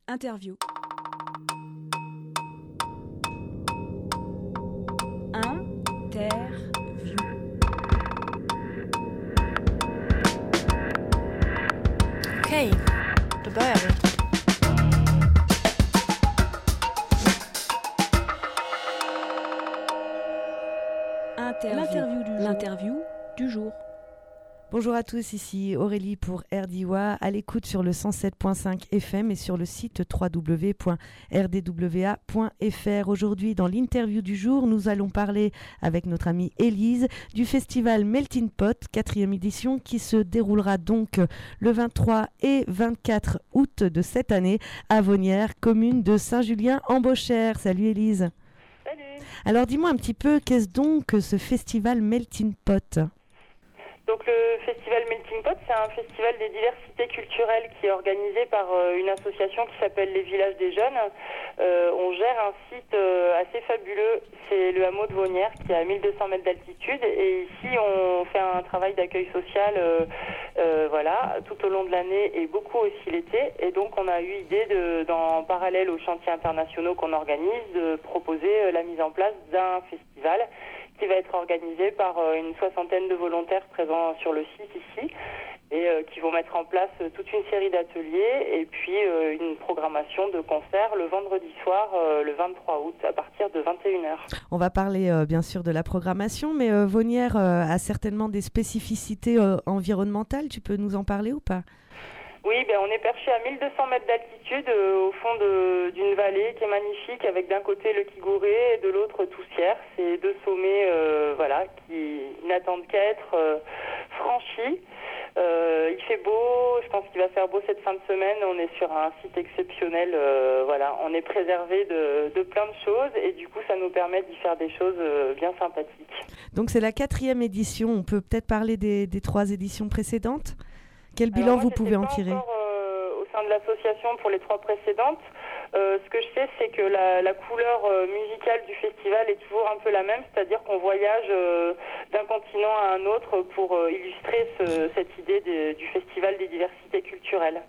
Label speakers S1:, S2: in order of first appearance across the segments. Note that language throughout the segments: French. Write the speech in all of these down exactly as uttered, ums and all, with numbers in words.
S1: Interview. Interview.
S2: Okej, då börjar vi.
S1: Interview. L'interview du jour. L'interview du jour.
S3: Bonjour à tous, ici Aurélie pour R D W A, à l'écoute sur le cent sept virgule cinq F M et sur le site w w w point r d w a point f r. Aujourd'hui, dans l'interview du jour, nous allons parler avec notre amie Élise du festival Melting Pot, quatrième édition, qui se déroulera donc le vingt-trois et vingt-quatre août de cette année à Vosnières, commune de Saint-Julien-en-Beauchère. Salut Élise.
S4: Salut.
S3: Alors dis-moi un petit peu, qu'est-ce donc que ce festival Melting Pot ?
S4: Donc le festival Melting Pot, c'est un festival des diversités culturelles qui est organisé par euh, une association qui s'appelle les Villages des Jeunes. Euh, on gère un site euh, assez fabuleux, c'est le hameau de Vosnières qui est à mille deux cents mètres d'altitude. Et ici, on fait un travail d'accueil social euh, euh, voilà, tout au long de l'année et beaucoup aussi l'été. Et donc on a eu idée, de, dans, en parallèle aux chantiers internationaux qu'on organise, de proposer euh, la mise en place d'un festival qui va être organisé par euh, une soixantaine de volontaires présents sur le site ici et euh, qui vont mettre en place euh, toute une série d'ateliers et puis euh, une programmation de concerts le vendredi soir, euh, le vingt-trois août, à partir de vingt et une heures.
S3: On va parler euh, bien sûr de la programmation, mais euh, Vosnières euh, a certainement des spécificités euh, environnementales. Tu peux nous en parler ou pas ?
S4: Oui, ben on est perché à mille deux cents mètres d'altitude euh, au fond de, d'une vallée qui est magnifique avec d'un côté le Kigoré et de l'autre Toussière. C'est deux sommets euh, voilà, qui n'attendent qu'à être euh, franchis. Euh, il fait beau, je pense qu'il va faire beau cette fin de semaine. On est sur un site exceptionnel. Euh, voilà, on est préservé de, de plein de choses et du coup ça nous permet d'y faire des choses euh, bien sympathiques.
S3: Donc c'est la quatrième édition. On peut peut-être parler des, des trois éditions précédentes ? Quel bilan
S4: Alors moi,
S3: vous pouvez en
S4: pas
S3: tirer ?
S4: Encore, euh, au sein de l'association pour les trois précédentes, euh, ce que je sais, c'est que la, la couleur euh, musicale du festival est toujours un peu la même, c'est-à-dire qu'on voyage euh, d'un continent à un autre pour euh, illustrer ce, cette idée de, du festival des diversités culturelles.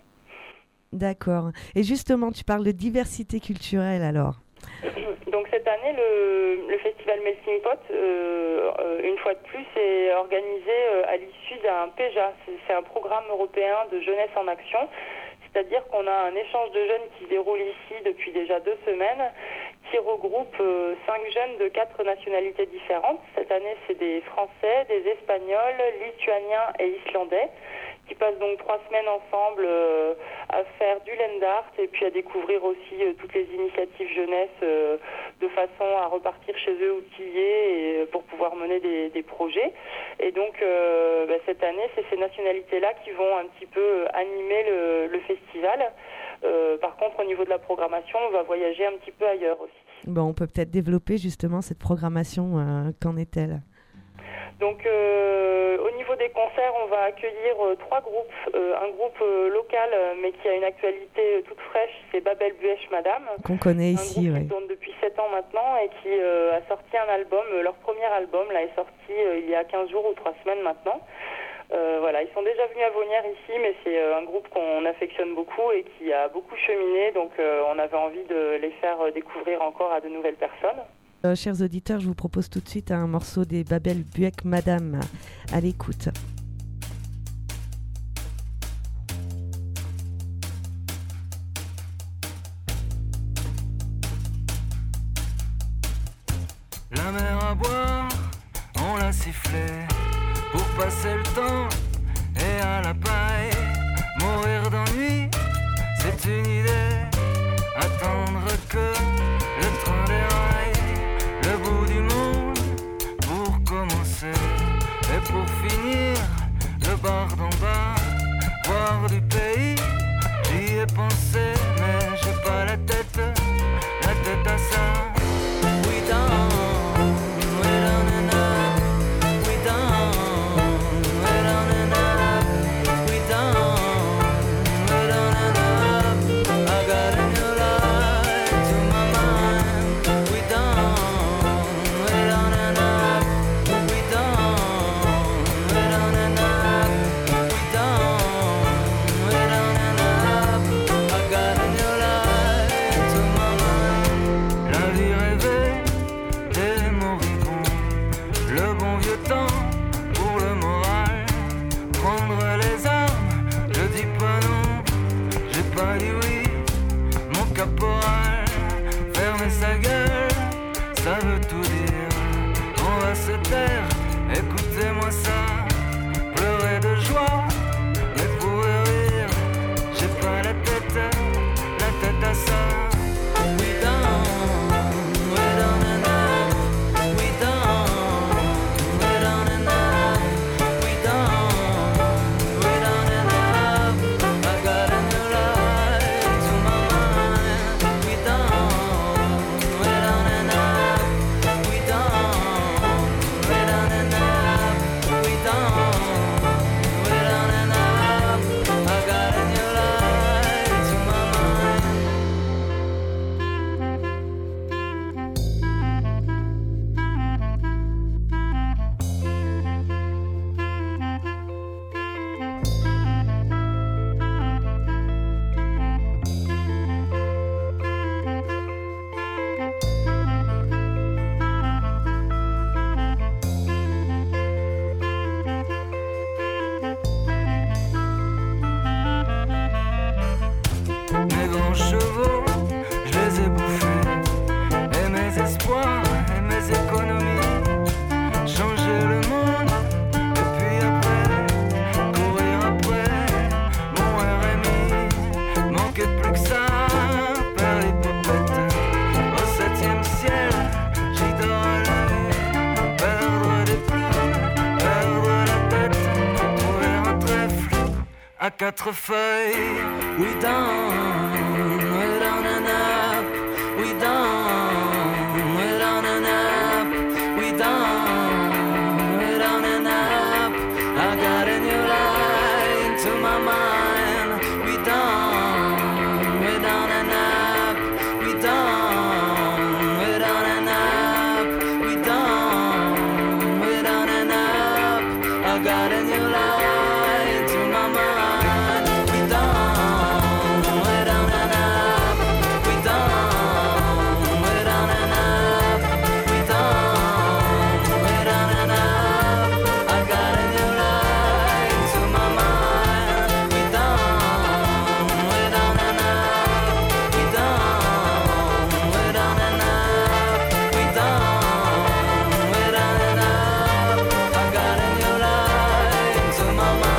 S3: D'accord. Et justement, tu parles de diversité culturelle alors ?
S4: Donc cette année, le, le festival Melting Pot, euh, euh, une fois de plus, est organisé euh, à l'issue d'un P E J A. C'est, c'est un programme européen de jeunesse en action. C'est-à-dire qu'on a un échange de jeunes qui se déroule ici depuis déjà deux semaines, qui regroupe euh, cinq jeunes de quatre nationalités différentes. Cette année, c'est des Français, des Espagnols, Lituaniens et Islandais, qui passent donc trois semaines ensemble euh, à faire du land art et puis à découvrir aussi euh, toutes les initiatives jeunesse euh, de façon à repartir chez eux outillés et pour pouvoir mener des, des projets. Et donc euh, bah, cette année, c'est ces nationalités-là qui vont un petit peu animer le, le festival. Euh, par contre, au niveau de la programmation, on va voyager un petit peu ailleurs aussi.
S3: Bon, on peut peut-être développer justement cette programmation. Euh, qu'en est-elle ?
S4: Donc euh, au niveau des concerts, on va accueillir euh, trois groupes. Euh, un groupe euh, local euh, mais qui a une actualité euh, toute fraîche, c'est Babel Buech Madame.
S3: Qu'on connaît
S4: un
S3: ici,
S4: groupe
S3: oui.
S4: qui tourne depuis sept ans maintenant et qui euh, a sorti un album. Euh, leur premier album là est sorti euh, il y a quinze jours ou trois semaines maintenant. Euh, voilà, ils sont déjà venus à Vosnières ici, mais c'est euh, un groupe qu'on affectionne beaucoup et qui a beaucoup cheminé, donc euh, on avait envie de les faire euh, découvrir encore à de nouvelles personnes.
S3: Euh, chers auditeurs, je vous propose tout de suite un morceau des Babel Buech Madame. À l'écoute.
S5: La mer à boire, on l'a sifflé pour passer le temps et à la paille. Mourir d'ennui, c'est une idée. Attendre que le train déraille, le bout du monde pour commencer. Et pour finir, le bar d'en bas, voir du pays, j'y ai pensé, mais j'ai pas la tête, la tête à ça. We down, we down and up, we down, we down and up, we down, we down and up. I got a new light to my mind. We down, we down and up, we down, we down and up, we down, we down and up. I got a new light. caporal, fermer sa gueule, ça veut tout dire. On va se taire, écoutez-moi ça, pleurer de joie, mais pour rire, j'ai pas la tête, la tête à ça. We don't, we don't enough, we don't, we don't enough, we don't, we don't enough. I got a new light to my mind. We don't, we don't enough, we don't, we don't enough, we don't, we don't enough. I got a new light to my mind. Mes grands chevaux, je les ai bouffés. Et mes espoirs et mes économies. Changer le monde, et puis après, courir après mon R M I. Manquait plus que ça, père l'hypopète. Au septième ciel, j'y dors à la nuit. Perdre des plumes, perdre la tête. Trouver un trèfle à quatre feuilles. We don't, we don't enough. We don't, we don't enough. We don't, we don't enough. I got a new light to my mind. We don't, we don't enough. We don't, we don't enough. We don't, we don't enough. I got a new light to my mind. We don't, we don't enough. We don't, we don't enough. We don't, we don't enough. I got a new light to my mind. We don't, we don't enough. We don't, we don't enough. We don't, we don't enough. I got a new light to my mind.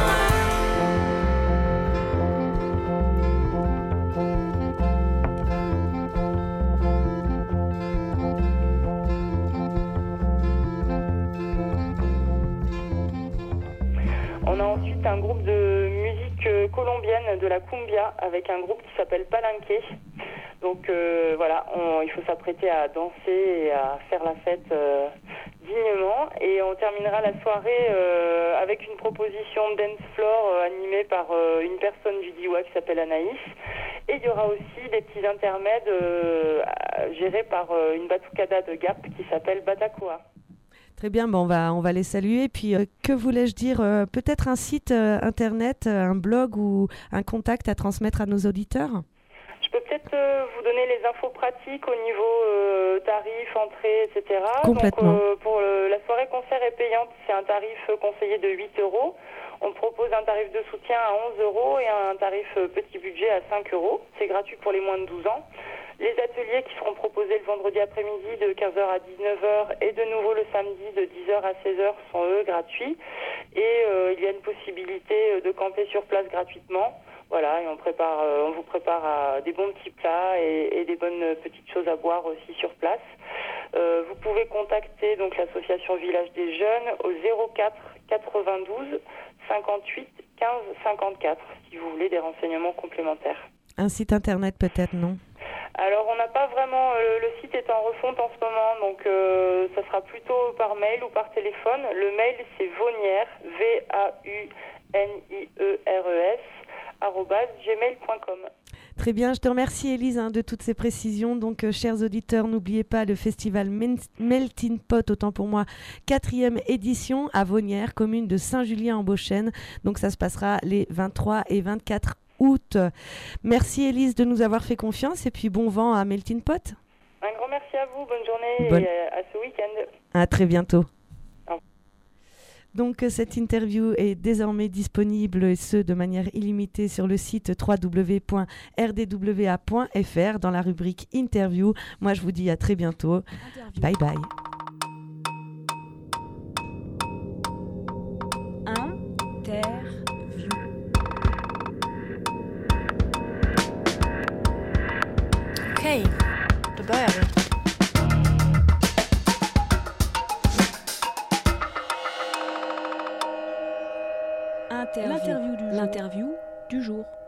S4: On a ensuite un groupe de musique euh, colombienne, de la cumbia, avec un groupe qui s'appelle Palanque. Donc euh, voilà, on- il faut s'apprêter à danser et à faire la fête euh, dignement. Et on terminera la soirée euh, avec une proposition dance floor euh, animée par euh, une personne du Diwa qui s'appelle Anaïs. Et il y aura aussi des petits intermèdes euh, gérés par euh, une batucada de Gap qui s'appelle Batacoa.
S3: Très bien, bon, on, va, on va les saluer. Puis, euh, que voulais-je dire euh, Peut-être un site euh, internet, euh, un blog ou un contact à transmettre à nos auditeurs.
S4: Je peux peut-être euh, vous donner les infos pratiques au niveau euh, tarif, entrée, et cetera.
S3: Complètement.
S4: Donc, euh, pour le- la soirée concert est payante, c'est un tarif euh, conseillé de huit euros. On propose un tarif de soutien à onze euros et un tarif euh, petit budget à cinq euros. C'est gratuit pour les moins de douze ans. Les ateliers qui seront proposés le vendredi après-midi de quinze heures à dix-neuf heures et de nouveau le samedi de dix heures à seize heures sont eux gratuits. Et euh, il y a une possibilité euh, de camper sur place gratuitement. Voilà, et on prépare, euh, on vous prépare à des bons petits plats et, et des bonnes euh, petites choses à boire aussi sur place. Euh, vous pouvez contacter donc l'association Village des Jeunes au zéro quatre quatre-vingt-douze cinquante-huit quinze cinquante-quatre si vous voulez des renseignements complémentaires.
S3: Un site internet peut-être, non?
S4: Alors on n'a pas vraiment, euh, le site est en refonte en ce moment, donc euh, ça sera plutôt par mail ou par téléphone. Le mail c'est Vaunière, V A U N I E R E S, arobase gmail point com.
S3: Très bien, je te remercie Élise hein, de toutes ces précisions. Donc, euh, chers auditeurs, n'oubliez pas le festival Men- Melting Pot, autant pour moi, quatrième édition à Vaunières, commune de Saint-Julien-en-Beauchêne. Donc, ça se passera les vingt-trois et vingt-quatre août. Merci Élise de nous avoir fait confiance et puis bon vent à Melting Pot.
S4: Un grand merci à vous, bonne journée
S3: Bonne-
S4: et à ce week-end.
S3: À très bientôt.
S4: Au revoir.
S3: Donc cette interview est désormais disponible, et ce de manière illimitée, sur le site w w w point r d w a point f r dans la rubrique Interview. Moi je vous dis à très bientôt. Interview. Bye bye.
S1: Interview.
S2: Okej, då börjar vi.
S1: Interview. L'interview du jour.